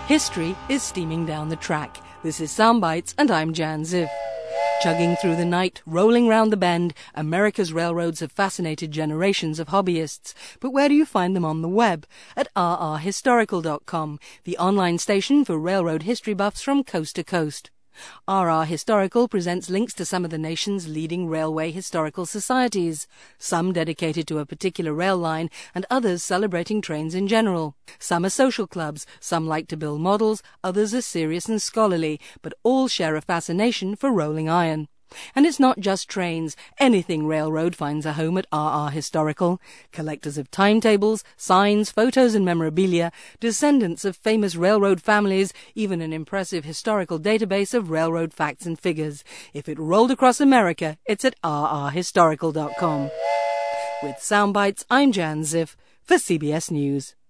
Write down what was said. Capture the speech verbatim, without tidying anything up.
History is steaming down the track. This is Soundbites, and I'm Jan Ziv. Chugging through the night, rolling round the bend, America's railroads have fascinated generations of hobbyists. But where do you find them on the web? At r r historical dot com, the online station for railroad history buffs from coast to coast. R R Historical presents links to some of the nation's leading railway historical societies, some dedicated to a particular rail line and others celebrating trains in general. Some are social clubs, some like to build models, others are serious and scholarly, but all share a fascination for rolling iron. And it's not just trains. Anything railroad finds a home at R R Historical. Collectors of timetables, signs, photos and memorabilia, descendants of famous railroad families, even an impressive historical database of railroad facts and figures. If it rolled across America, it's at r r historical dot com. With Soundbites, I'm Jan Ziv for C B S News.